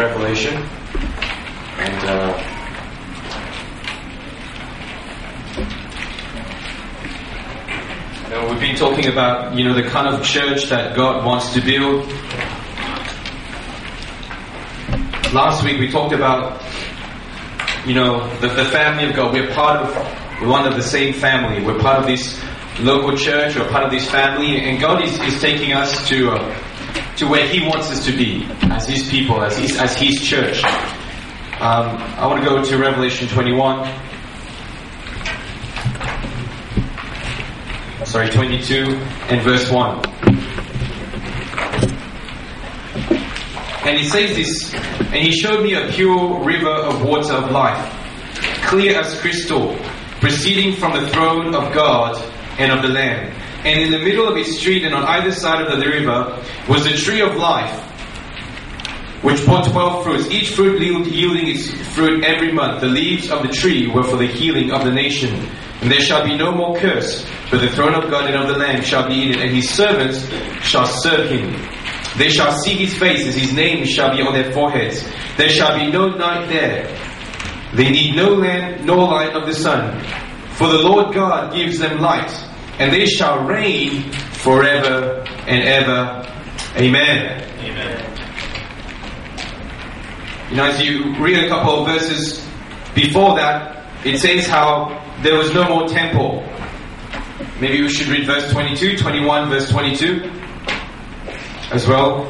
Revelation, and we've been talking about, the kind of church that God wants to build. Last week we talked about, the family of God. We're one of the same family. We're part of this local church. We're part of this family, and God is taking us to where He wants us to be as His people, as His church. I want to go to Revelation 22 and verse 1. And it says this: "And He showed me a pure river of water of life, clear as crystal, proceeding from the throne of God and of the Lamb. And in the middle of His street and on either side of the river was a tree of life, which bore 12 fruits, each fruit yielding its fruit every month. The leaves of the tree were for the healing of the nation. And there shall be no more curse, but the throne of God and of the Lamb shall be in it, and His servants shall serve Him. They shall see His face, as His name shall be on their foreheads. There shall be no night there. They need no lamp nor light of the sun, for the Lord God gives them light, and they shall reign forever and ever. Amen." Amen. As you read a couple of verses before that, it says how there was no more temple. Maybe we should read verse 22, 21, verse 22 as well.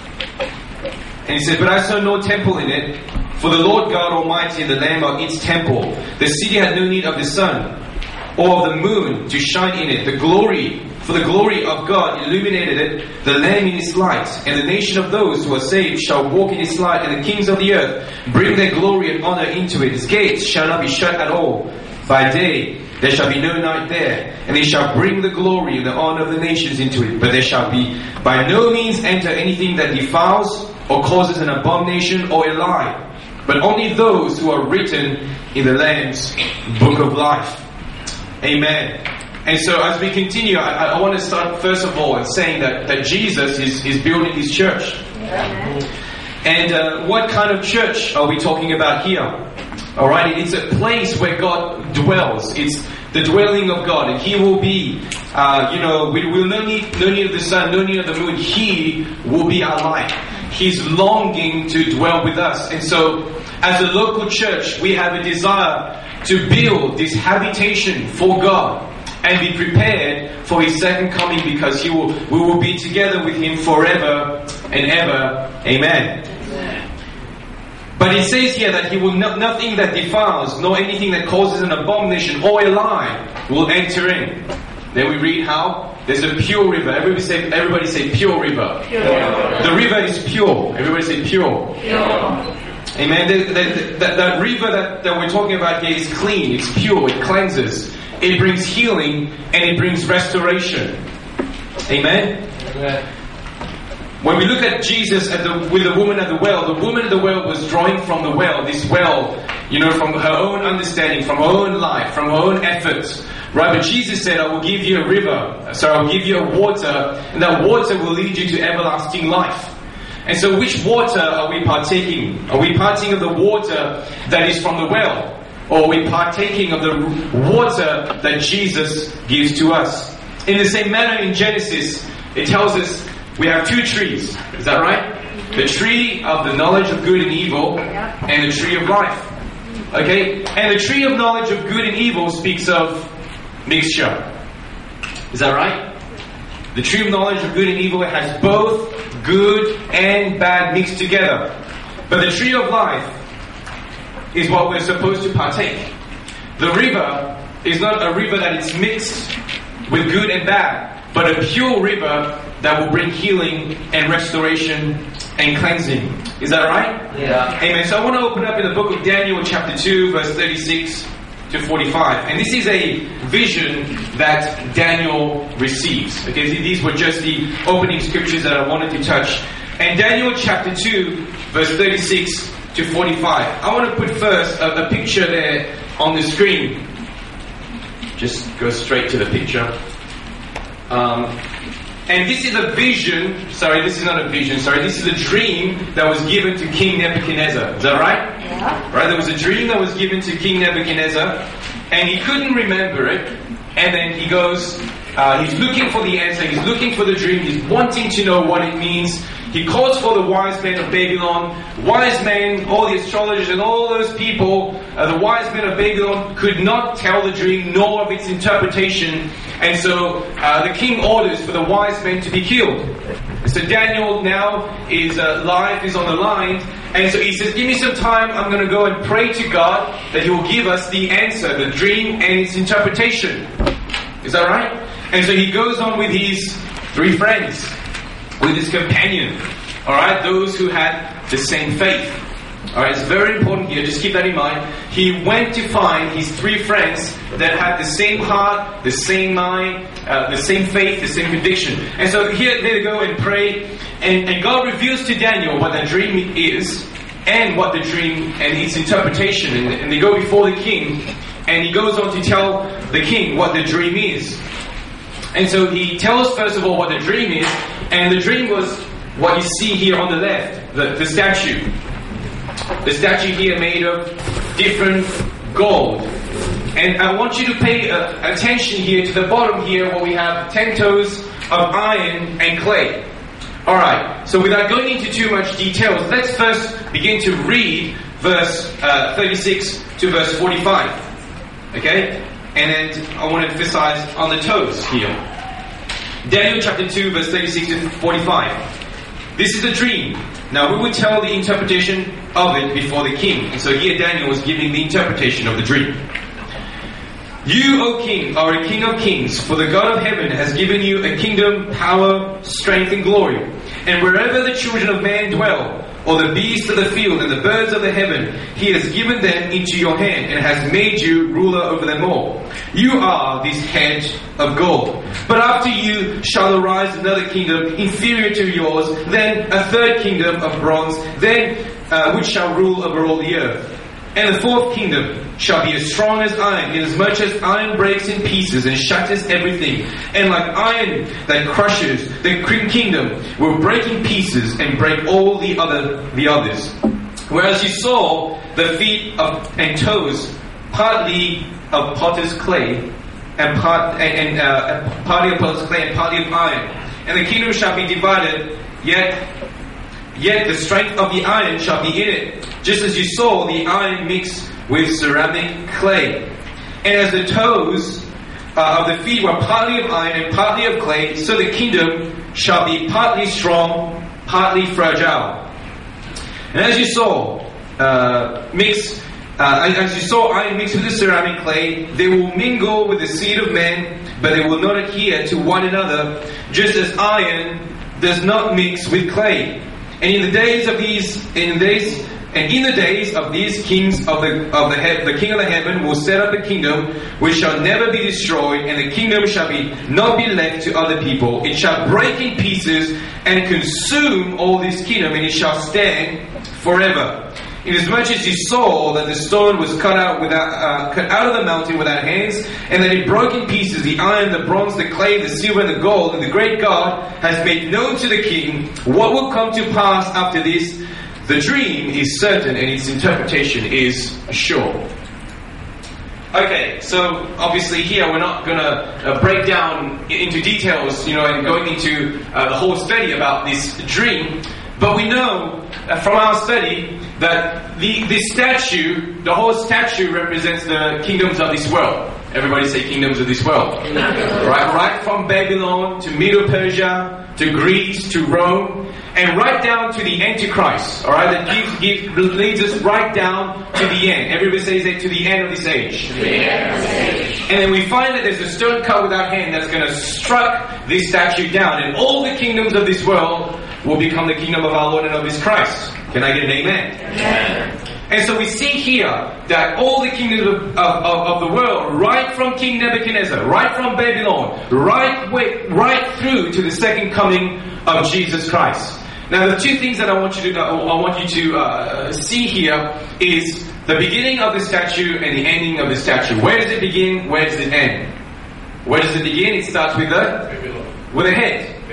And he said, "But I saw no temple in it, for the Lord God Almighty and the Lamb are its temple. The city had no need of the sun or of the moon to shine in it. For the glory of God illuminated it, the Lamb in its light. And the nation of those who are saved shall walk in its light, and the kings of the earth bring their glory and honor into it. Its gates shall not be shut at all. By day there shall be no night there, and they shall bring the glory and the honor of the nations into it. But there shall be by no means enter anything that defiles or causes an abomination or a lie, but only those who are written in the Lamb's book of life." Amen. And so as we continue, I want to start first of all saying that Jesus is building His church. Amen. And what kind of church are we talking about here? Alright, it's a place where God dwells. It's the dwelling of God, and He will be, we will no need of the sun, no need of the moon. He will be our light. He's longing to dwell with us. And so, as a local church, we have a desire to build this habitation for God and be prepared for His second coming, because we will be together with Him forever and ever. Amen. But it says here that He will nothing that defiles, nor anything that causes an abomination or a lie will enter in. Then we read how there's a pure river. Everybody say pure river. Pure. The river is pure. Everybody say pure. Pure. Amen. That river that we're talking about here is clean. It's pure. It cleanses. It brings healing, and it brings restoration. Amen. Amen. When we look at Jesus with the woman at the well was drawing from the well, this well, from her own understanding, from her own life, from her own efforts. Right? But Jesus said, "I will give you a river. So I will give you a water, and that water will lead you to everlasting life." And so which water are we partaking? Are we partaking of the water that is from the well? Or are we partaking of the water that Jesus gives to us? In the same manner, in Genesis, it tells us we have two trees. Is that right? The tree of the knowledge of good and evil, and the tree of life. Okay? And the tree of knowledge of good and evil speaks of mixture. Is that right? The tree of knowledge of good and evil has both good and bad mixed together. But the tree of life is what we're supposed to partake. The river is not a river that is mixed with good and bad, but a pure river that will bring healing and restoration and cleansing. Is that right? Yeah. Amen. So I want to open up in the book of Daniel chapter 2 verse 36 to 45. And this is a vision that Daniel receives. Okay, these were just the opening scriptures that I wanted to touch. And Daniel chapter 2 verse 36 to 45. I want to put first a picture there on the screen. Just go straight to the picture. And this is a vision, this is a dream that was given to King Nebuchadnezzar. Is that right? Yeah. Right, there was a dream that was given to King Nebuchadnezzar, and he couldn't remember it, and then he goes, he's looking for the answer, he's looking for the dream, he's wanting to know what it means. He calls for the wise men of Babylon. Wise men, all the astrologers and all those people, the wise men of Babylon could not tell the dream nor of its interpretation. And so the king orders for the wise men to be killed. So Daniel now is life is on the line. And so he says, give me some time, I'm going to go and pray to God that He will give us the answer, the dream and its interpretation. Is that right? And so he goes on with his 3 friends, with his companion, alright, those who had the same faith. Alright, it's very important here, just keep that in mind. He went to find his 3 friends that had the same heart, the same mind, the same faith, the same conviction. And so here they go and pray, and God reveals to Daniel what the dream is, and what the dream and its interpretation, and they go before the king, and he goes on to tell the king what the dream is. And so he tells first of all what the dream is, and the dream was what you see here on the left, the statue. The statue here made of different gold. And I want you to pay attention here to the bottom here where we have 10 toes of iron and clay. Alright, so without going into too much details, let's first begin to read verse 36 to verse 45. Okay? And then I want to emphasize on the toes here. Daniel chapter 2 verse 36 to 45. This is a dream. Now we will tell the interpretation of it before the king. And so here Daniel was giving the interpretation of the dream. You, O king, are a king of kings, for the God of heaven has given you a kingdom, power, strength and glory. And wherever the children of man dwell, or the beasts of the field and the birds of the heaven, He has given them into your hand and has made you ruler over them all. You are this head of gold. But after you shall arise another kingdom inferior to yours, then a third kingdom of bronze, then which shall rule over all the earth. And the fourth kingdom shall be as strong as iron, inasmuch as iron breaks in pieces and shatters everything. And like iron that crushes, the kingdom will break in pieces and break all the others. Whereas you saw the feet and toes, partly of potter's clay, and partly of potter's clay and partly of iron. And the kingdom shall be divided, Yet the strength of the iron shall be in it, just as you saw the iron mixed with ceramic clay. And as the toes of the feet were partly of iron and partly of clay, so the kingdom shall be partly strong, partly fragile. And as you saw, iron mixed with the ceramic clay, they will mingle with the seed of men, but they will not adhere to one another, just as iron does not mix with clay. And in the days of these kings the king of the heaven will set up a kingdom which shall never be destroyed, and the kingdom shall not be left to other people. It shall break in pieces and consume all this kingdom, and it shall stand forever. Inasmuch as you saw that the stone was cut out of the mountain without hands, and that it broke in pieces the iron, the bronze, the clay, the silver, and the gold, and the great God has made known to the king what will come to pass after this. The dream is certain, and its interpretation is sure. Okay, so obviously here we're not going to break down into details, and going into the whole study about this dream. But we know from our study that the statue, the whole statue represents the kingdoms of this world. Everybody say kingdoms of this world. Right from Babylon to Middle Persia to Greece to Rome, and right down to the Antichrist. Alright, that leads us right down to the end. Everybody says that, to the end of this age. And then we find that there's a stone cut without hand that's going to strike this statue down, and all the kingdoms of this world will become the kingdom of our Lord and of His Christ. Can I get an amen? Amen. And so we see here that all the kingdoms of the world, right from King Nebuchadnezzar, right from Babylon, right through to the second coming of Jesus Christ. Now, the two things that I want you to see here is the beginning of the statue and the ending of the statue. Where does it begin? Where does it end? Where does it begin? It starts with a head.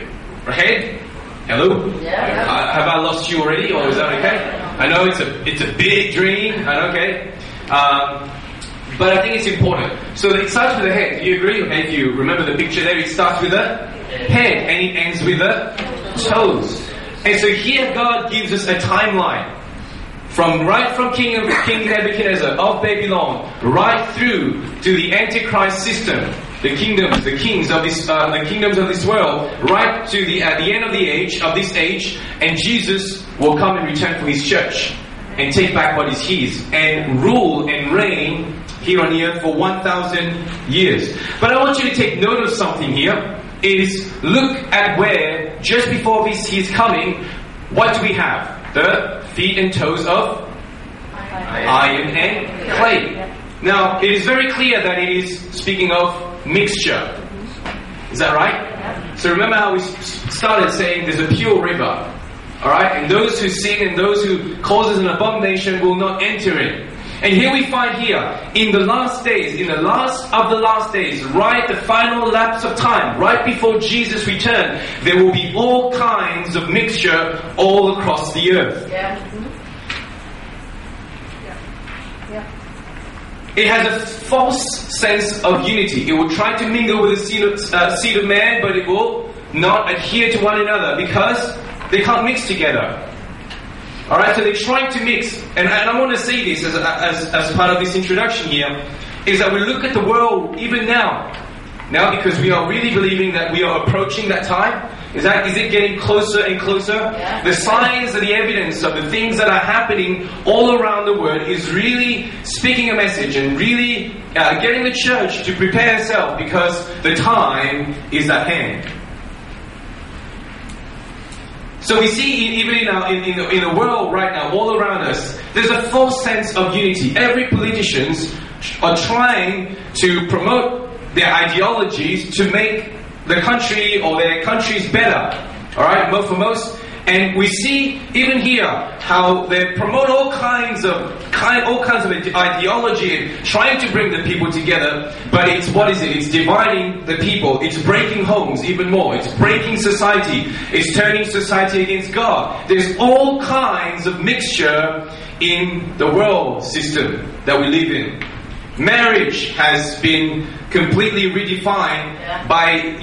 Head? Hello? Yeah. Have I lost you already, or is that okay? I know it's a big dream, and okay. But I think it's important. So it starts with the head. Do you agree? Okay, if you remember the picture there, it starts with the head and it ends with the toes. And so here God gives us a timeline. From King Nebuchadnezzar of Babylon, right through to the Antichrist system, the kingdoms of this world, right to at the end of this age, and Jesus will come and return for His church and take back what is His and rule and reign here on the earth for 1,000 years. But I want you to take note of something here. Is look at where just before His coming, what do we have? The feet and toes of iron and clay. Now, it is very clear that it is speaking of mixture. Is that right? So remember how we started saying there's a pure river. Alright? And those who sin and those who causes an abomination will not enter in. And here we find in the last days, in the last of the last days, right, the final lapse of time, right before Jesus' return, there will be all kinds of mixture all across the earth. It has a false sense of unity. It will try to mingle with the seed of man, but it will not adhere to one another because they can't mix together. Alright, so they're trying to mix, and I want to say this as part of this introduction here, is that we look at the world even now because we are really believing that we are approaching that time. Is it getting closer and closer? Yeah. The signs and the evidence of the things that are happening all around the world is really speaking a message and really getting the church to prepare itself because the time is at hand. So we see even in the world right now, all around us, there's a false sense of unity. Every politicians are trying to promote their ideologies to make the country or their countries better. Alright, for most. And we see even here how they promote all kinds of ideology and trying to bring the people together, but it's It's dividing the people. It's breaking homes even more. It's breaking society. It's turning society against God. There's all kinds of mixture in the world system that we live in. Marriage has been completely redefined by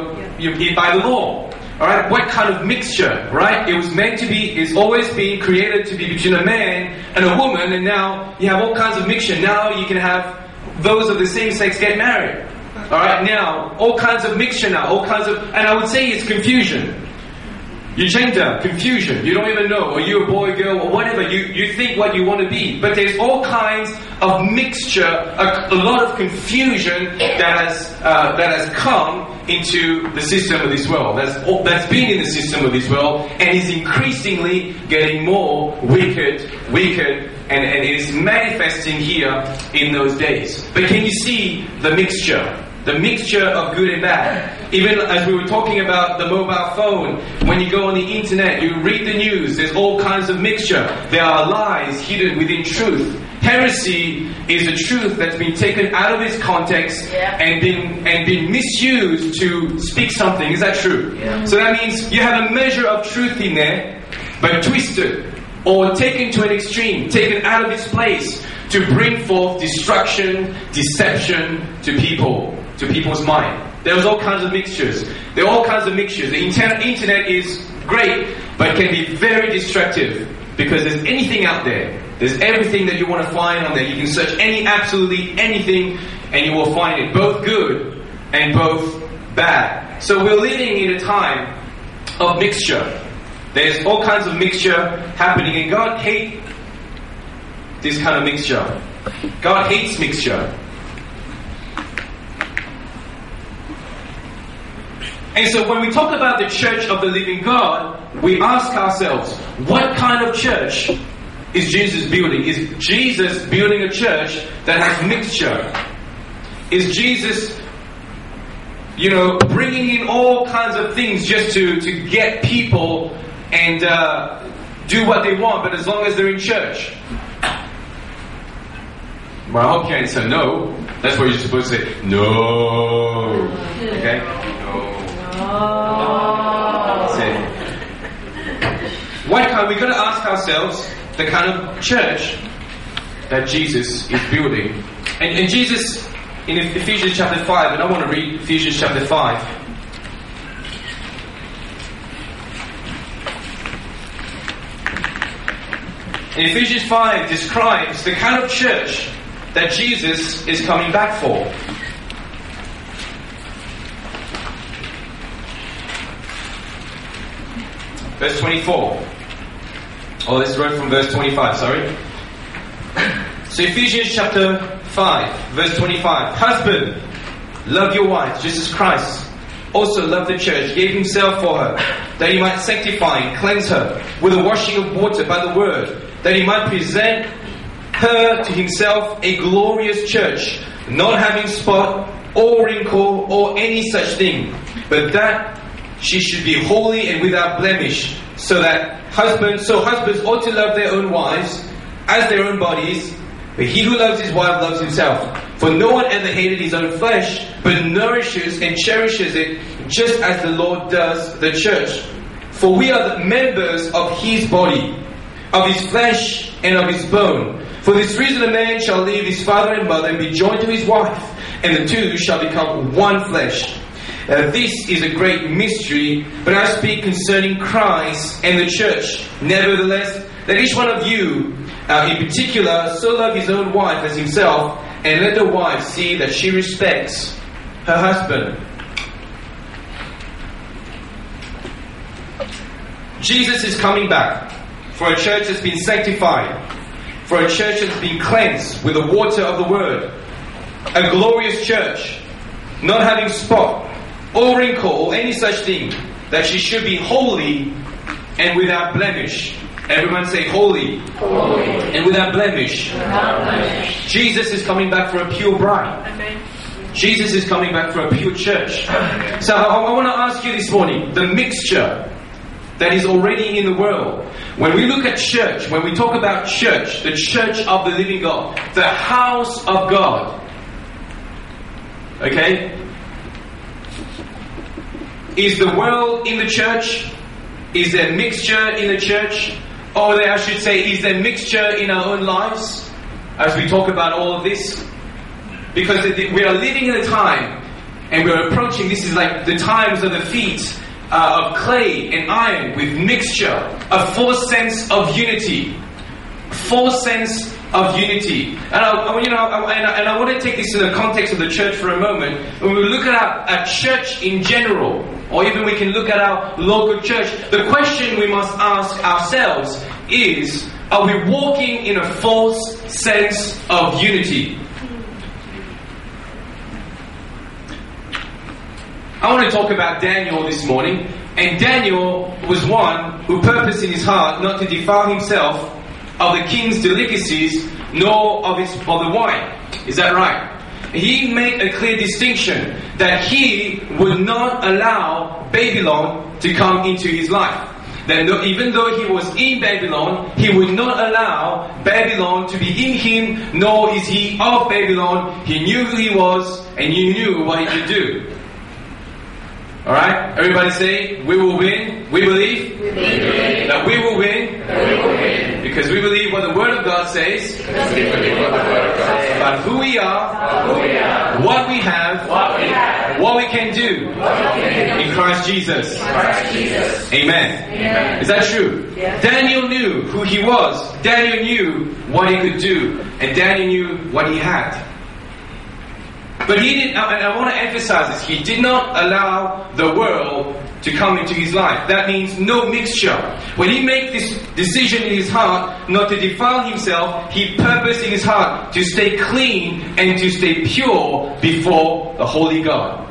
the law. Alright, what kind of mixture, right? It was meant to be, it's always been created to be between a man and a woman, and now you have all kinds of mixture. Now you can have those of the same sex get married. Alright, now, all kinds of mixture now, and I would say it's confusion. Your gender, confusion, you don't even know, are you a boy, girl, or whatever, you think what you want to be. But there's all kinds of mixture, a lot of confusion that has come into the system of this world, that's been in the system of this world, and is increasingly getting more wicked, and it is manifesting here in those days. But can you see the mixture? The mixture of good and bad. Even as we were talking about the mobile phone, when you go on the internet, you read the news, there's all kinds of mixture. There are lies hidden within truth. Heresy is a truth that's been taken out of its context and been misused to speak something. Is that true? Yeah. So that means you have a measure of truth in there, but twisted or taken to an extreme, taken out of its place to bring forth destruction, deception to people's mind. There's all kinds of mixtures. There are all kinds of mixtures. The internet is great, but can be very destructive because there's anything out there. There's everything that you want to find on there. You can search absolutely anything, and you will find it, both good and both bad. So we're living in a time of mixture. There's all kinds of mixture happening, and God hates this kind of mixture. God hates mixture. And so when we talk about the church of the living God, we ask ourselves, what kind of church is Jesus building? Is Jesus building a church that has mixture? Is Jesus, bringing in all kinds of things just to get people and do what they want, but as long as they're in church? Well, I hope you answer no. That's what you're supposed to say. No. Okay? No. We've got to ask ourselves the kind of church that Jesus is building. And Jesus, in Ephesians chapter 5, and I want to read Ephesians chapter 5. In Ephesians 5 describes the kind of church that Jesus is coming back for. Verse 24. Oh, this is right from verse 25, sorry. So Ephesians chapter 5, verse 25. Husband, love your wife, just as Christ also loved the church, gave himself for her, that he might sanctify and cleanse her with the washing of water by the word, that he might present her to himself a glorious church, not having spot or wrinkle or any such thing, but that she should be holy and without blemish, so husbands ought to love their own wives as their own bodies, but he who loves his wife loves himself. For no one ever hated his own flesh, but nourishes and cherishes it, just as the Lord does the church. For we are the members of his body, of his flesh and of his bone. For this reason a man shall leave his father and mother and be joined to his wife, and the two shall become one flesh. This is a great mystery, but I speak concerning Christ and the church. Nevertheless, let each one of you, in particular, so love his own wife as himself, and let the wife see that she respects her husband. Jesus is coming back for a church that's been sanctified, for a church that's been cleansed with the water of the word, a glorious church, not having spot or wrinkle or any such thing, that she should be holy and without blemish. Everyone say holy, holy. And without blemish. Jesus is coming back for a pure bride. Amen. Jesus is coming back for a pure church. So I want to ask you this morning, the mixture that is already in the world. When we look at church, when we talk about church, the church of the living God, the house of God, okay? Is the world in the church? Is there mixture in the church? Or I should say, is there mixture in our own lives as we talk about all of this? Because we are living in a time, and we're approaching, this is like the times of the feet of clay and iron with mixture, a full sense of unity. Full sense of unity. And I want to take this in the context of the church for a moment. When we look at our church in general, or even we can look at our local church, the question we must ask ourselves is, are we walking in a false sense of unity? I want to talk about Daniel this morning. And Daniel was one who purposed in his heart not to defile himself of the king's delicacies, nor of the wine. Is that right? He made a clear distinction that he would not allow Babylon to come into his life. That even though he was in Babylon, he would not allow Babylon to be in him, nor is he of Babylon. He knew who he was, and he knew what he could do. Alright? Everybody say, we will win. We believe that we will win. Because we believe what the Word of God says about who we are, what we have, what we can do in Christ Jesus. Amen. Is that true? Yes. Daniel knew who he was. Daniel knew what he could do. And Daniel knew what he had. But he didn't, and I want to emphasize this, he did not allow the world to come into his life. That means no mixture. When he made this decision in his heart not to defile himself, he purposed in his heart to stay clean and to stay pure before the Holy God.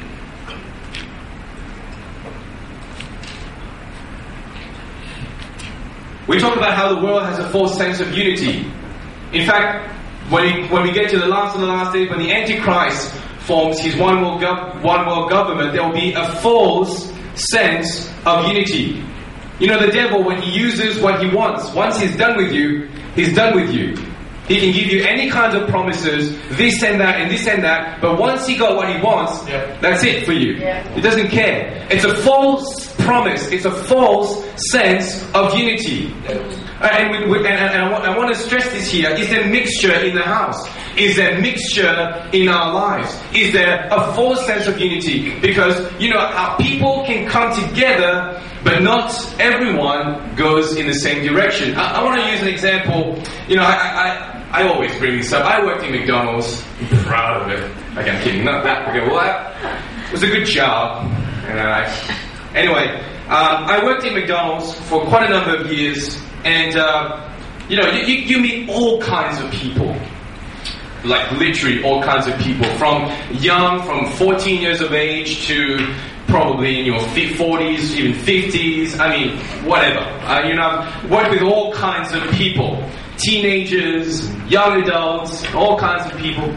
We talk about how the world has a false sense of unity. In fact, when we get to the last of the last days, when the Antichrist forms his one world government, there will be a false sense of unity. You know, the devil, when he uses what he wants, once he's done with you, he's done with you. He can give you any kind of promises, this and that and this and that, but once he got what he wants, that's it for you. He doesn't care. It's a false promise. It's a false sense of unity. And I want to stress this here. Is there mixture in the house? Is there mixture in our lives? Is there a false sense of unity? Because, our people can come together, but not everyone goes in the same direction. I want to use an example. I always bring this up. I worked in McDonald's. I'm proud of it. Okay, I'm kidding. Not that. Okay, well, it was a good job. Anyway, I worked in McDonald's for quite a number of years. And, you meet all kinds of people. Like literally all kinds of people. From 14 years of age to probably in your 40s, even 50s. I mean, whatever. I've worked with all kinds of people. Teenagers, young adults, all kinds of people.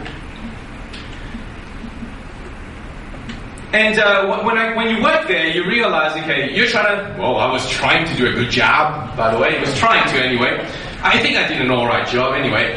And when you work there, you realize, okay, I was trying to do a good job, by the way. I was trying to anyway. I think I did an alright job anyway.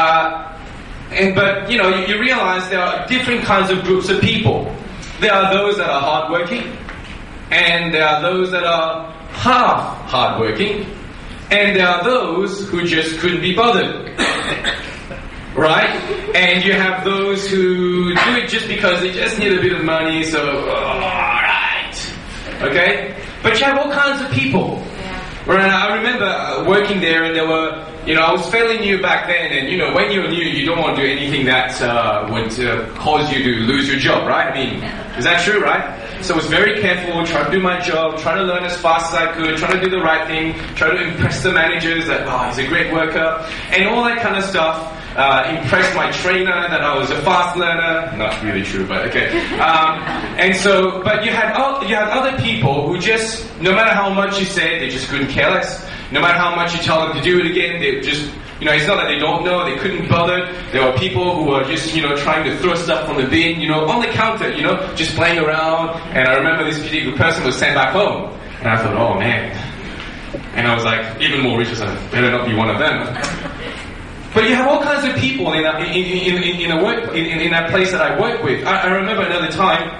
But you realize there are different kinds of groups of people. There are those that are hardworking, and there are those that are half hardworking, and there are those who just couldn't be bothered. Right? And you have those who do it just because they just need a bit of money, so, alright. Okay? But you have all kinds of people. Right? I remember working there, and there were, I was fairly new back then, and when you're new, you don't want to do anything that would cause you to lose your job, right? I mean, is that true, right? So I was very careful, trying to do my job, trying to learn as fast as I could, trying to do the right thing, trying to impress the managers that, he's a great worker, and all that kind of stuff. Impressed my trainer that I was a fast learner. Not really true, but okay. But you had other people who just, no matter how much you said, they just couldn't care less. No matter how much you tell them to do it again, they just, it's not that they don't know, they couldn't bother. There were people who were just, trying to throw stuff from the bin, on the counter, just playing around. And I remember this particular person was sent back home. And I thought, oh man. And I was like, even more rich, I better not be one of them. But you have all kinds of people in that place that I work with. I remember another time,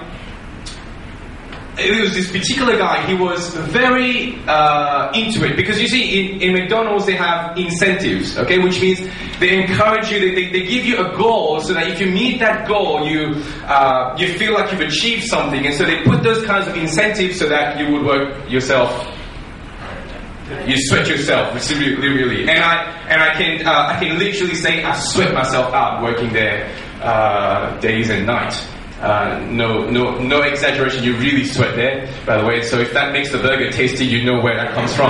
it was this particular guy. He was very into it, because you see, in McDonald's they have incentives, okay, which means they encourage you. They give you a goal, so that if you meet that goal, you feel like you've achieved something, and so they put those kinds of incentives so that you would work yourself. You sweat yourself, really, and I can literally say I sweat myself out working there, days and nights. No exaggeration. You really sweat there, by the way. So if that makes the burger tasty, you know where that comes from.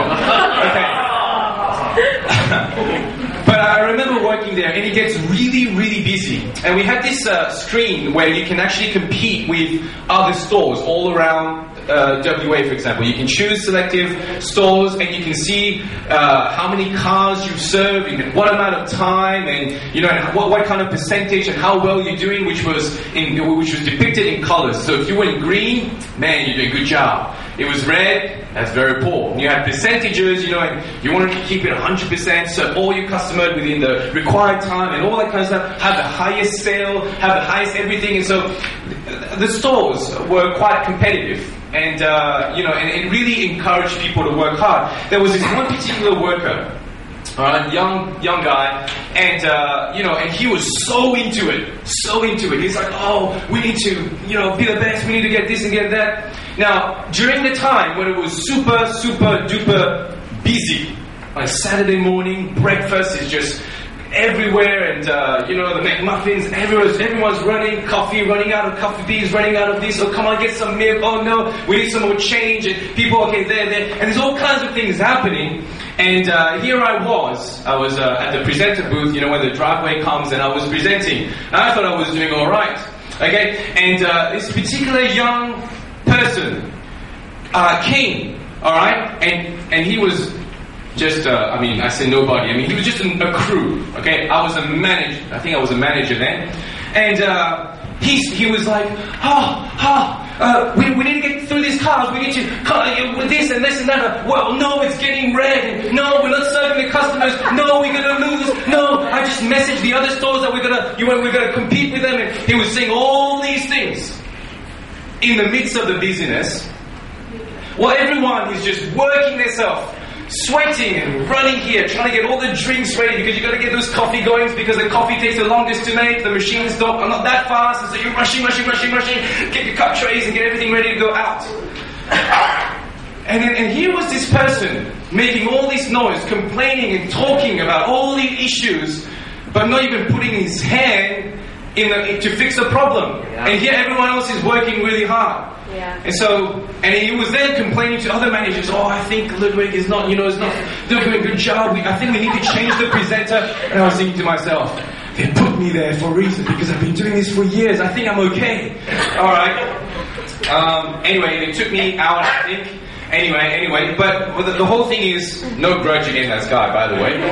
Okay. But I remember working there, and it gets really, really busy. And we had this screen where you can actually compete with other stores all around WA, for example. You can choose selective stores, and you can see how many cars you've served in what amount of time, and what kind of percentage and how well you're doing, which was depicted in colors. So if you were in green, man, you're doing a good job. It was red, that's very poor. You had percentages, and you wanted to keep it 100%, so all your customers within the required time and all that kind of stuff, have the highest sale, have the highest everything. And so the stores were quite competitive. And, and it really encouraged people to work hard. There was this one particular worker, young guy, and and he was so into it. He's like, we need to, be the best. We need to get this and get that. Now, during the time when it was super, super duper busy, like Saturday morning, breakfast is just everywhere, and the McMuffins, everyone's running out of coffee beans, running out of this. So come on, get some milk. Oh no, we need some more change. And people, there, and there's all kinds of things happening. And here I was at the presenter booth, when the driveway comes, and I was presenting. And I thought I was doing all right, okay. And this particular young person came, all right, and he was just, I say nobody. He was just a crew, okay? I was a manager. I think I was a manager then. And he was like, we need to get through these cars. We need to with this and this and that. Well, no, it's getting red. No, we're not serving the customers. No, we're going to lose. No, I just message the other stores that we're gonna compete with them. And he was saying all these things in the midst of the busyness. Well, everyone is just working themselves, sweating and running here, trying to get all the drinks ready because you got to get those coffee goings because the coffee takes the longest to make. The machines are not that fast, and so you're rushing. Get your cup trays and get everything ready to go out. And here was this person making all this noise, complaining and talking about all the issues, but not even putting his hand to fix the problem. Yeah. And here everyone else is working really hard. Yeah. And he was then complaining to other managers, I think Ludwig is not doing a good job. I think we need to change the presenter. And I was thinking to myself, they put me there for a reason because I've been doing this for years. I think I'm okay. Alright. Anyway, it took me out, I think. Anyway, but the whole thing is no grudge against that guy, by the way.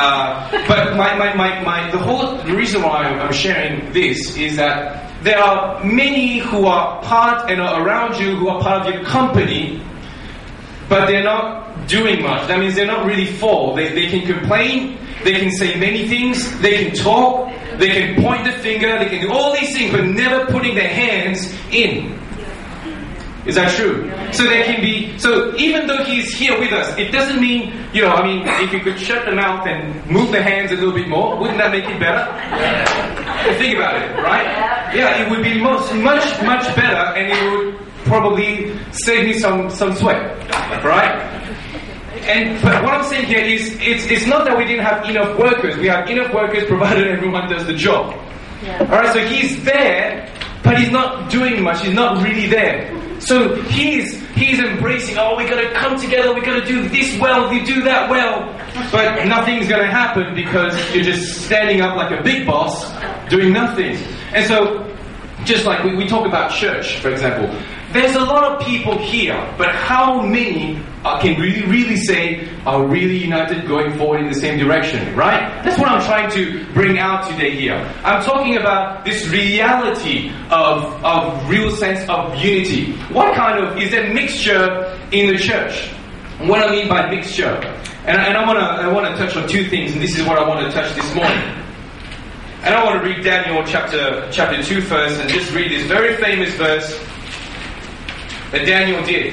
But the reason why I'm sharing this is that there are many who are part and are around you who are part of your company, but they're not doing much. That means they're not really full. They can complain, they can say many things, they can talk, they can point the finger, they can do all these things, but never putting their hands in. Is that true? Yeah. So even though he's here with us, it doesn't mean, if you could shut the mouth and move the hands a little bit more, wouldn't that make it better? Yeah. Think about it, right? Yeah, it would be much better, and it would probably save me some sweat, right? But what I'm saying here is, it's not that we didn't have enough workers. We have enough workers provided everyone does the job. Yeah. Alright, so he's there, but he's not doing much. He's not really there. So he's embracing, we got to come together, we got to do this well, we do that well. But nothing's going to happen because you're just standing up like a big boss, doing nothing. And so, just like we talk about church, for example, there's a lot of people here, but how many can really say are really united going forward in the same direction, right? That's what I'm trying to bring out today here. I'm talking about this reality of real sense of unity. What kind of, is there mixture in the church? What I mean by mixture, and I want to touch on two things, and this is what I want to touch this morning. And I want to read Daniel chapter 2 first, and just read this very famous verse that Daniel did.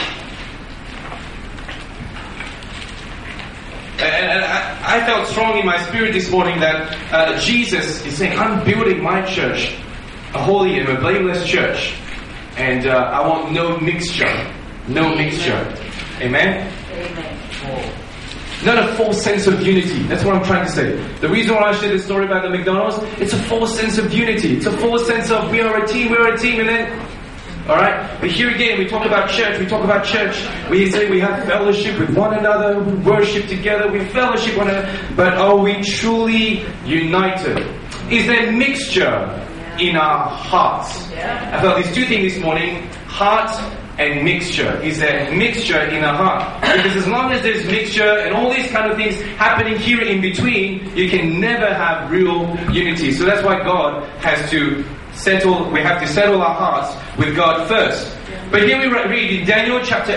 And I felt strong in my spirit this morning that Jesus is saying, I'm building my church, a holy and a blameless church, and I want no mixture. No mixture. Amen? Amen. Not a false sense of unity. That's what I'm trying to say. The reason why I share this story about the McDonald's, it's a false sense of unity. It's a false sense of we are a team, and then... Alright? But here again, we talk about church. We say we have fellowship with one another, we worship together, we fellowship one another. But are we truly united? Is there mixture in our hearts? I felt these two things this morning, heart and mixture. Is there mixture in our heart? Because as long as there's mixture and all these kind of things happening here in between, you can never have real unity. So that's why God has to we have to settle our hearts with God first. But here we read in Daniel chapter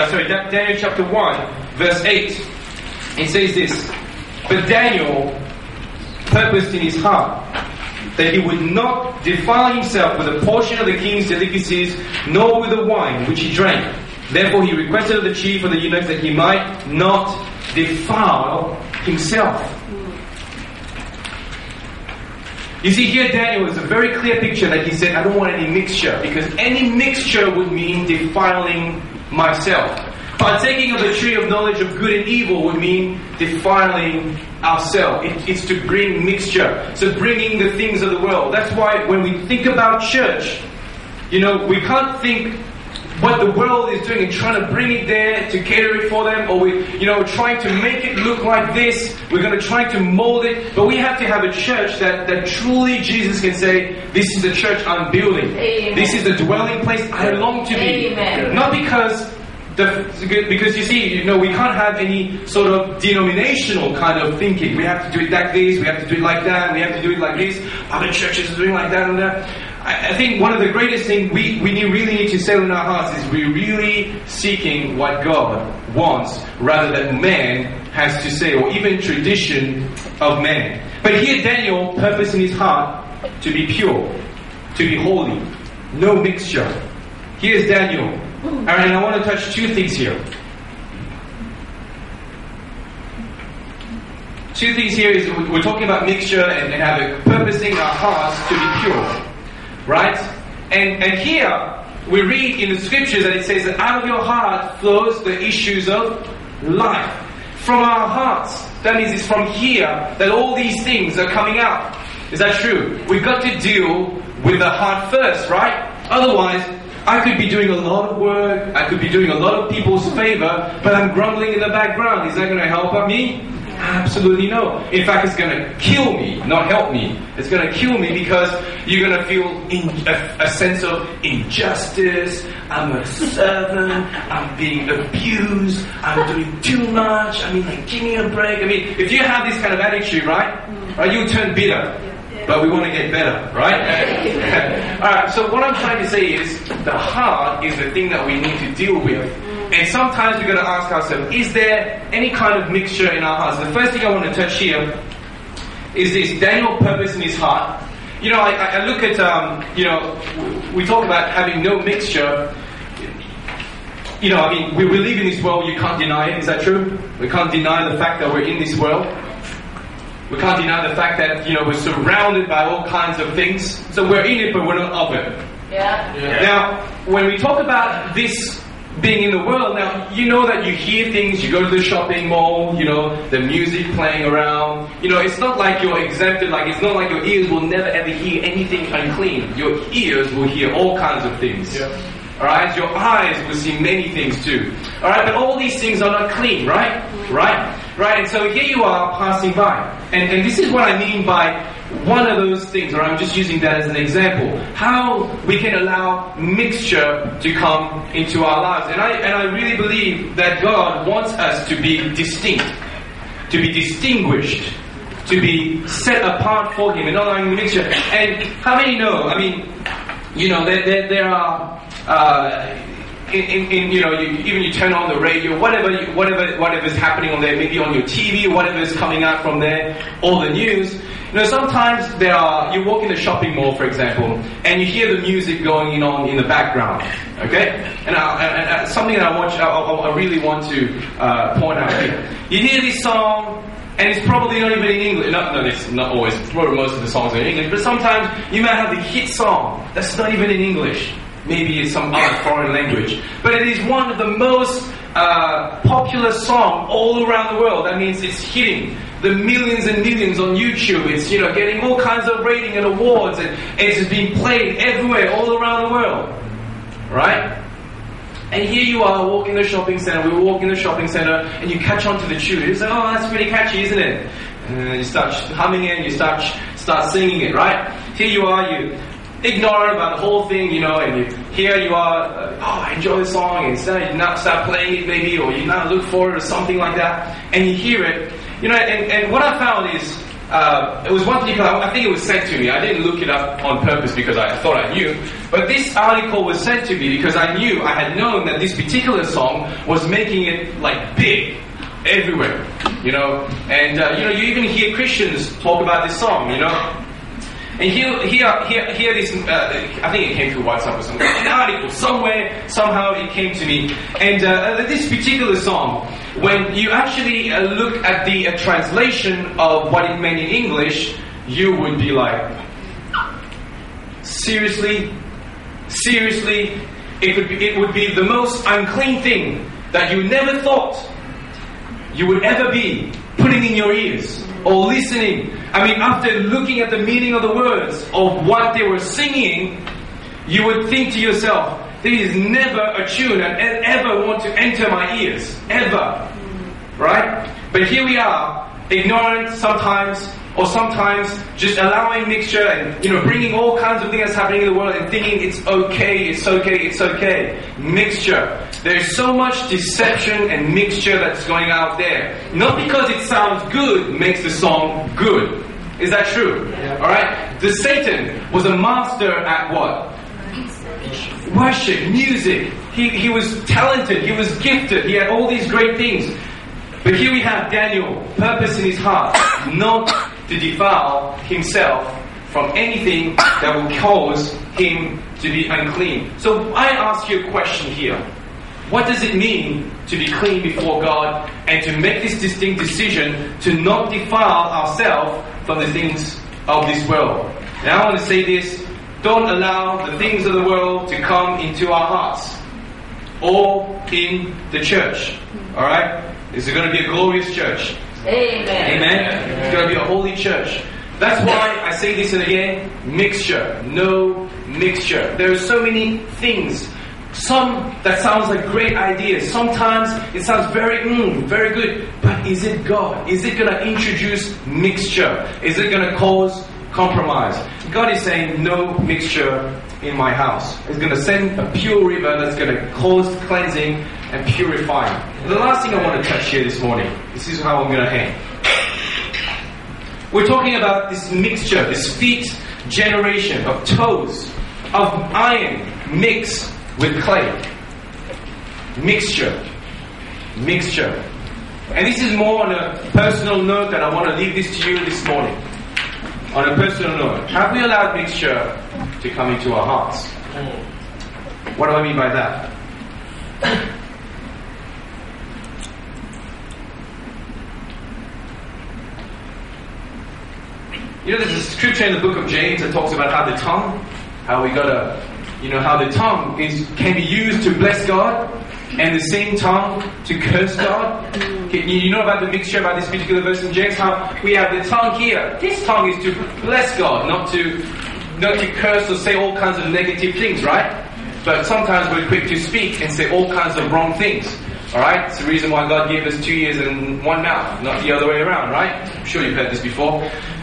1, verse 8. It says this, but Daniel purposed in his heart that he would not defile himself with a portion of the king's delicacies, nor with the wine which he drank. Therefore he requested of the chief of the eunuchs that he might not defile himself. You see, here Daniel is a very clear picture that he said, I don't want any mixture, because any mixture would mean defiling myself. Partaking of the tree of knowledge of good and evil would mean defiling ourselves. It's to bring mixture. So bringing the things of the world. That's why when we think about church, we can't think what the world is doing and trying to bring it there to cater it for them, or we're trying to make it look like this. We're going to try to mold it, but we have to have a church that truly Jesus can say, this is the church I'm building. Amen. This is the dwelling place I long to be. Amen. Not because you see, we can't have any sort of denominational kind of thinking. We have to do it like this, we have to do it like that, we have to do it like this. Other churches are doing like that and that. I think one of the greatest things we really need to settle in our hearts is we're really seeking what God wants rather than man has to say, or even tradition of man. But here Daniel purposed in his heart to be pure, to be holy, no mixture. Here's Daniel. Alright, and I want to touch two things here. Two things here is we're talking about mixture and having purposing our hearts to be pure. Right? And here we read in the scriptures that it says that out of your heart flows the issues of life. From our hearts. That means it's from here that all these things are coming out. Is that true? We've got to deal with the heart first, right? Otherwise, I could be doing a lot of work, I could be doing a lot of people's favor, but I'm grumbling in the background. Is that going to help me? Absolutely no. In fact, it's going to kill me, not help me. It's going to kill me because you're going to feel a sense of injustice. I'm a servant. I'm being abused. I'm doing too much. I mean, like, give me a break. I mean, if you have this kind of attitude, right, you'll turn bitter. But we want to get better, right? Alright, so what I'm trying to say is the heart is the thing that we need to deal with. And sometimes we're going to ask ourselves, is there any kind of mixture in our hearts? The first thing I want to touch here is this Daniel purpose in his heart. You know, I look at, we talk about having no mixture. You know, I mean, we live in this world, you can't deny it, is that true? We can't deny the fact that we're in this world. We can't deny the fact that, we're surrounded by all kinds of things. So we're in it, but we're not of it. Yeah. Now, when we talk about this being in the world, now, you know that you hear things, you go to the shopping mall, the music playing around. It's not like you're exempted, it's not like your ears will never ever hear anything unclean. Your ears will hear all kinds of things. Yeah. Alright? Your eyes will see many things too. Alright? But all these things are not clean, right? Right? And so here you are passing by. And this is what I mean by one of those things, or I'm just using that as an example. How we can allow mixture to come into our lives. And I really believe that God wants us to be distinct, to be distinguished, to be set apart for Him and not allowing mixture. And how many know, there are even you turn on the radio, whatever's happening on there, maybe on your TV, whatever's coming out from there, all the news. Sometimes you walk in the shopping mall, for example, and you hear the music going on in the background. Okay, and something that I really want to point out here. You hear this song. And it's probably not even in English. No, it's not always. Probably most of the songs are in English. But sometimes you might have the hit song that's not even in English. Maybe it's some other foreign language. But it is one of the most popular songs all around the world. That means it's hitting the millions and millions on YouTube. It's getting all kinds of rating and awards, and it's just being played everywhere, all around the world. Right? And here you are walking the shopping center. We walk in the shopping center, and you catch on to the tune. You say, "Oh, that's pretty catchy, isn't it?" And you start humming it, and you start singing it, right? Here you are, you ignorant about the whole thing, and here you are, I enjoy the song, and you now start playing it, maybe, or you now look for it, or something like that, and you hear it, and what I found is, it was one particular, I think it was sent to me. I didn't look it up on purpose because I thought I knew. But this article was sent to me because I had known that this particular song was making it big everywhere. And you even hear Christians talk about this song, And here this, I think it came through WhatsApp or something, an article somewhere, somehow it came to me. And this particular song, when you actually look at the translation of what it meant in English, you would be like, seriously? It would be the most unclean thing that you never thought you would ever be putting in your ears or listening. I mean, after looking at the meaning of the words of what they were singing, you would think to yourself, this is never a tune I ever want to enter my ears. Ever. Right? But here we are, ignorant sometimes, or sometimes just allowing mixture and, bringing all kinds of things that's happening in the world and thinking it's okay. Mixture. There's so much deception and mixture that's going out there. Not because it sounds good makes the song good. Is that true? Yeah. Alright? The Satan was a master at what? Worship, music. He was talented, he was gifted, he had all these great things. But here we have Daniel, purpose in his heart, not to defile himself from anything that will cause him to be unclean. So I ask you a question here. What does it mean to be clean before God and to make this distinct decision to not defile ourselves from the things of this world? Now I want to say this, don't allow the things of the world to come into our hearts or in the church. Alright? This is going to be a glorious church. Amen. Amen. It's going to be a holy church. That's why I say this again, mixture. No mixture. There are so many things. Some that sounds like great ideas. Sometimes it sounds very good. But is it God? Is it going to introduce mixture? Is it going to cause compromise? God is saying no mixture in my house. It's going to send a pure river that's going to cause cleansing and purifying. The last thing I want to touch here this morning, this is how I'm going to end. We're talking about this mixture, this feet generation of toes, of iron mixed with clay. Mixture. And this is more on a personal note that I want to leave this to you this morning. On a personal note, have we allowed mixture to come into our hearts? What do I mean by that? You know, there's a scripture in the book of James that talks about how the tongue, how the tongue can be used to bless God, and the same tongue to curse God. You know about the mixture about this particular verse in James, how we have the tongue here. This tongue is to bless God, not to curse or say all kinds of negative things, right? But sometimes we're quick to speak and say all kinds of wrong things. Alright? It's the reason why God gave us 2 ears and 1 mouth, not the other way around, right? I'm sure you've heard this before.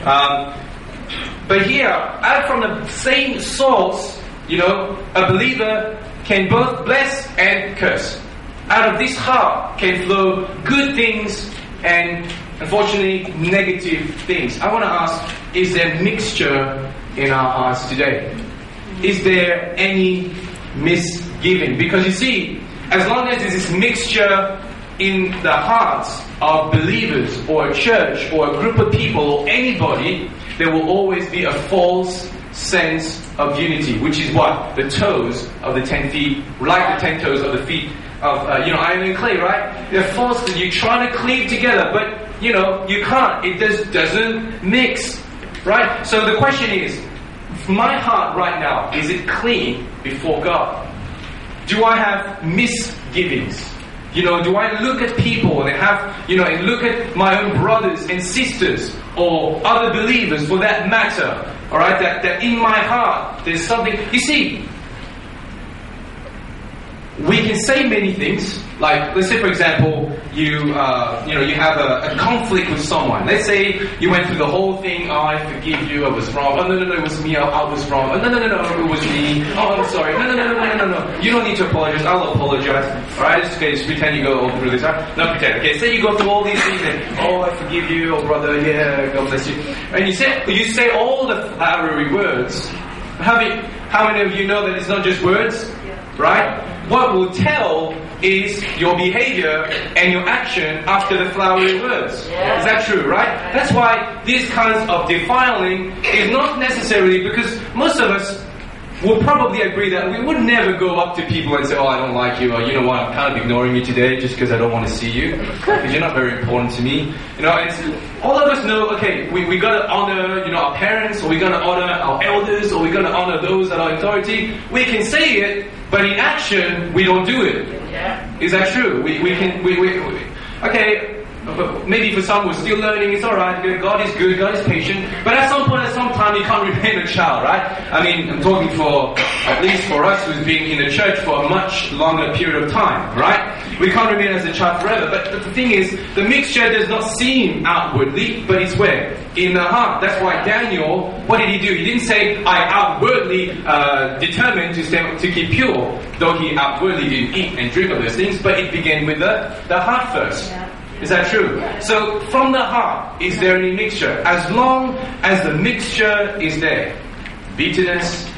But here, out from the same source, a believer can both bless and curse. Out of this heart can flow good things and, unfortunately, negative things. I want to ask, is there mixture in our hearts today? Is there any misgiving? Because you see, as long as there's this mixture in the hearts of believers or a church or a group of people or anybody, there will always be a false sense of unity, which is what? The toes of the 10 feet, like the 10 toes of the feet of, iron and clay, right? They're false, that you're trying to cleave together, but, you can't. It just doesn't mix, right? So the question is, my heart right now, is it clean before God? Do I have misgivings? Do I look at people and have, and look at my own brothers and sisters or other believers for that matter, alright, that in my heart there's something. You see, we can say many things, like, let's say for example, you have a conflict with someone. Let's say you went through the whole thing, I forgive you, I was wrong. Oh, no, it was me, I was wrong. Oh, no, it was me. Oh, I'm sorry. No. You don't need to apologize, I'll apologize. Alright, just pretend you go all through this. No, pretend. Okay, say you go through all these things and, oh, I forgive you, oh brother, yeah, God bless you. And you say all the flowery words. How many of you know that it's not just words? Right? What will tell is your behavior and your action after the flowery words. Yeah. Is that true, right? That's why these kinds of defiling is not necessarily, because most of us will probably agree that we would never go up to people and say, oh, I don't like you, or you know what, I'm kind of ignoring you today just because I don't want to see you, because you're not very important to me. All of us know, okay, we got to honor, our parents, or we got to honor our elders, or we got to honor those that are in authority. We can say it, but in action, we don't do it. Yeah. Is that true? Okay, maybe for some we're still learning, it's alright, God is good, God is patient, but at some point, at some time, you can't remain a child, right? I mean, I'm talking at least for us who's been in the church for a much longer period of time, right? We can't remain as a child forever, but the thing is, the mixture does not seem outwardly, but it's where? In the heart. That's why Daniel, what did he do? He didn't say, I outwardly determined to keep pure, though he outwardly didn't eat and drink of those things, but it began with the heart first. Yeah. Is that true? So from the heart, is there any mixture? As long as the mixture is there, bitterness,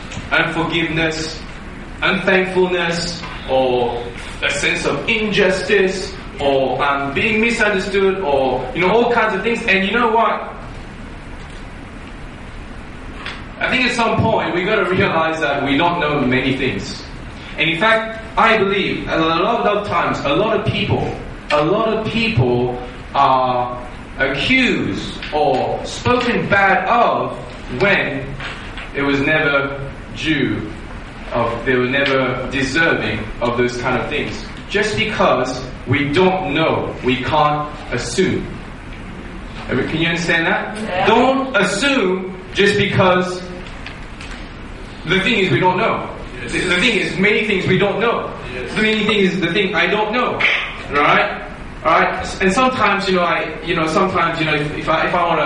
unforgiveness, unthankfulness, or a sense of injustice, or I'm being misunderstood, or all kinds of things. And you know what? I think at some point we got to realize that we don't know many things. And in fact, I believe a lot of times, a lot of people are accused or spoken bad of when it was never due of, they were never deserving of those kind of things. Just because we don't know, we can't assume. Can you understand that? Yeah. Don't assume just because the thing is we don't know. Yes. The thing is many things we don't know. Yes. The main thing is the thing I don't know. Alright? Alright? And sometimes, if I want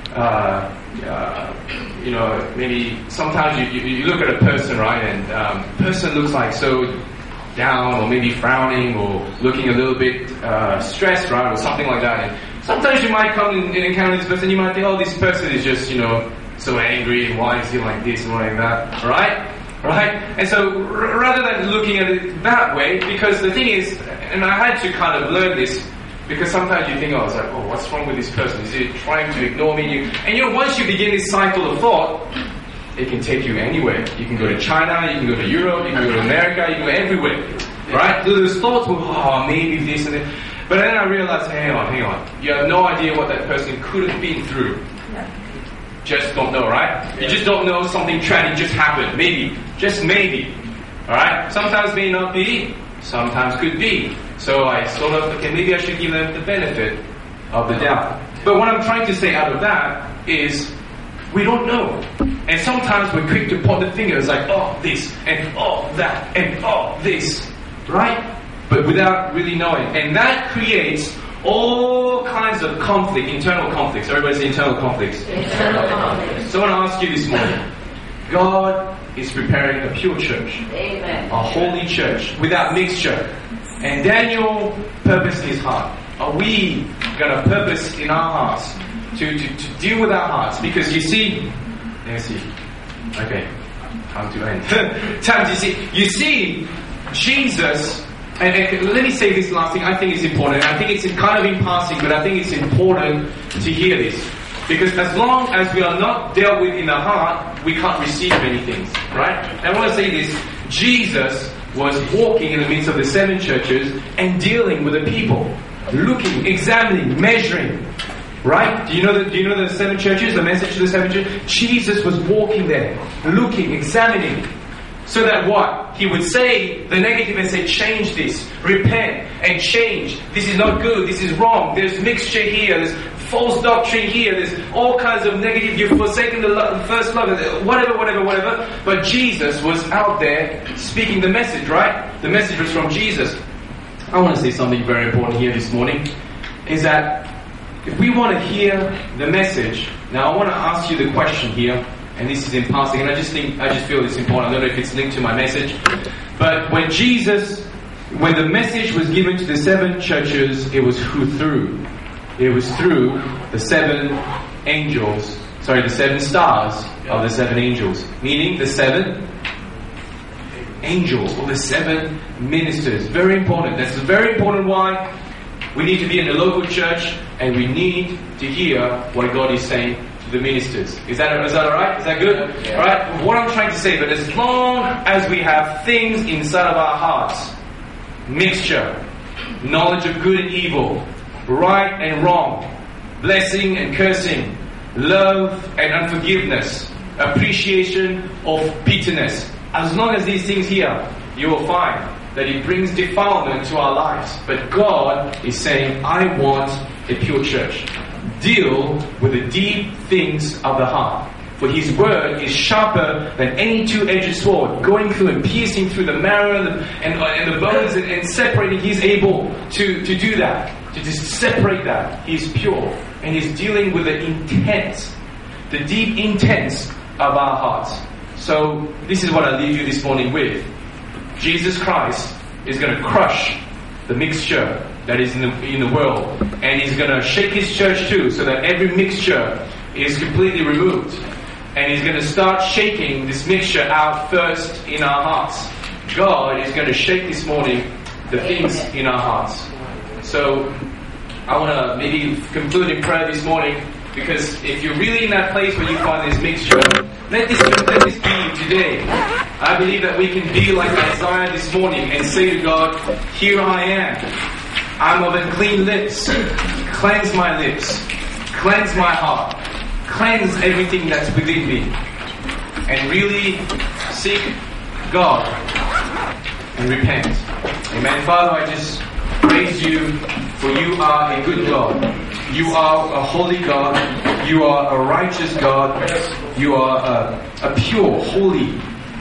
to, maybe sometimes you look at a person, right, and person looks like so down, or maybe frowning, or looking a little bit stressed, right, or something like that. And sometimes you might come and encounter this person, you might think, oh, this person is just, so angry, and why is he like this and like that, right? Right? And so, rather than looking at it that way, because the thing is, and I had to kind of learn this, because sometimes you think, it's like, oh, what's wrong with this person? Is he trying to ignore me? And once you begin this cycle of thought, it can take you anywhere. You can go to China, you can go to Europe, you can go to America, you can go everywhere. Right? So those thoughts will, maybe this and that. But then I realized, hang on. You have no idea what that person could have been through. Just don't know, right? You just don't know, something tragic just happened. Maybe. Just maybe. Alright? Sometimes may not be. Sometimes could be. So I sort of, maybe I should give them the benefit of the doubt. But what I'm trying to say out of that is, we don't know. And sometimes we're quick to point the fingers like, oh, this, and oh, that, and oh, this. Right? But without really knowing. And that creates all kinds of conflict, internal conflicts. Everybody say internal conflicts. Internal conflicts. So I want to ask you this morning. God is preparing a pure church. Amen. A holy church without mixture. And Daniel purposed in his heart. Are we going to purpose in our hearts to deal with our hearts? Because you see, let me see. Okay, time to end. Time to see. You see, Jesus. And let me say this last thing. I think it's important. I think it's kind of in passing, but I think it's important to hear this. Because as long as we are not dealt with in the heart, we can't receive many things. Right? And I want to say this. Jesus was walking in the midst of the 7 churches and dealing with the people. Looking, examining, measuring. Right? Do you know the 7 churches? The message to the 7 churches? Jesus was walking there. Looking, examining. So that what? He would say the negative and say, change this, repent and change. This is not good, this is wrong, there's mixture here, there's false doctrine here, there's all kinds of negative, you've forsaken the first love, whatever. But Jesus was out there speaking the message, right? The message was from Jesus. I want to say something very important here this morning, is that if we want to hear the message, now I want to ask you the question here, and this is in passing, and I just feel it's important. I don't know if it's linked to my message. But when the message was given to the 7 churches, it was through the 7 angels, the 7 stars of the 7 angels. Meaning the 7 angels, or the 7 ministers. Very important. That's very important why we need to be in a local church, and we need to hear what God is saying the ministers. Is that alright? Is that good? Yeah. Alright? What I'm trying to say, but as long as we have things inside of our hearts, mixture, knowledge of good and evil, right and wrong, blessing and cursing, love and unforgiveness, appreciation of bitterness, as long as these things here, you will find that it brings defilement to our lives. But God is saying, I want a pure church. Deal with the deep things of the heart. For His word is sharper than any two-edged sword, going through and piercing through the marrow and the bones and separating. He's able to do that, to just separate that. He's pure. And He's dealing with the intents, the deep intents of our hearts. So this is what I leave you this morning with. Jesus Christ is going to crush the mixture that is in the world, and He's going to shake His church too, so that every mixture is completely removed, and He's going to start shaking this mixture out first in our hearts. God is going to shake this morning the things in our hearts. So I want to maybe conclude in prayer this morning, because if you're really in that place where you find this mixture, let this be you today. I believe that we can be like Isaiah this morning and say to God, here I am. I'm of unclean lips. Cleanse my lips. Cleanse my heart. Cleanse everything that's within me. And really seek God and repent. Amen. Father, I just praise you, for you are a good God. You are a holy God. You are a righteous God. You are a pure, holy,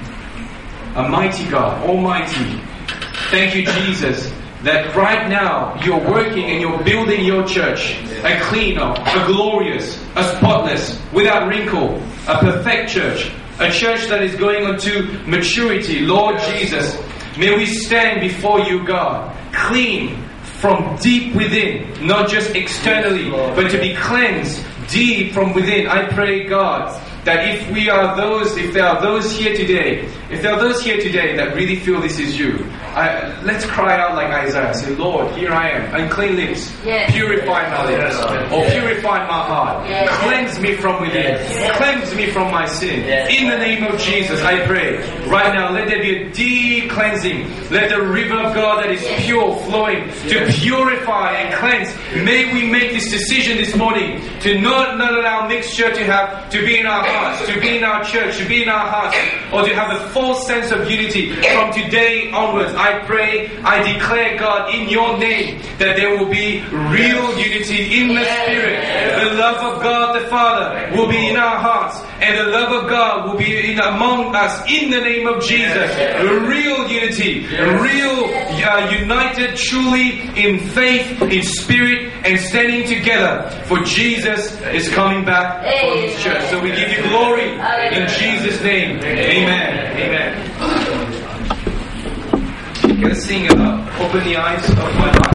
a mighty God, almighty. Thank you, Jesus, that right now you're working and you're building your church, a cleaner, a glorious, a spotless, without wrinkle, a perfect church, a church that is going on to maturity. Lord Jesus, may we stand before you, God, clean from deep within, not just externally, but to be cleansed deep from within. I pray, God, that if there are those here today that really feel this is you, let's cry out like Isaiah. Say, Lord, here I am, unclean lips, purify my lips, or purify my heart, cleanse me from within, cleanse me from my sin. In the name of Jesus, I pray, right now, let there be a deep cleansing. Let the river of God that is pure flowing to purify and cleanse. May we make this decision this morning to not allow mixture to be in our hearts, to be in our church, to be in our hearts, or to have a false sense of unity. From today onwards, I pray, I declare, God, in your name, that there will be real unity in the Spirit. The love of God the Father will be in our hearts, and the love of God will be among us in the name of Jesus. Real unity, real united truly in faith, in spirit, and standing together. For Jesus is coming back for His church. So we give you glory in Jesus' name. Amen. Amen. Let's sing Open the Eyes of My Heart.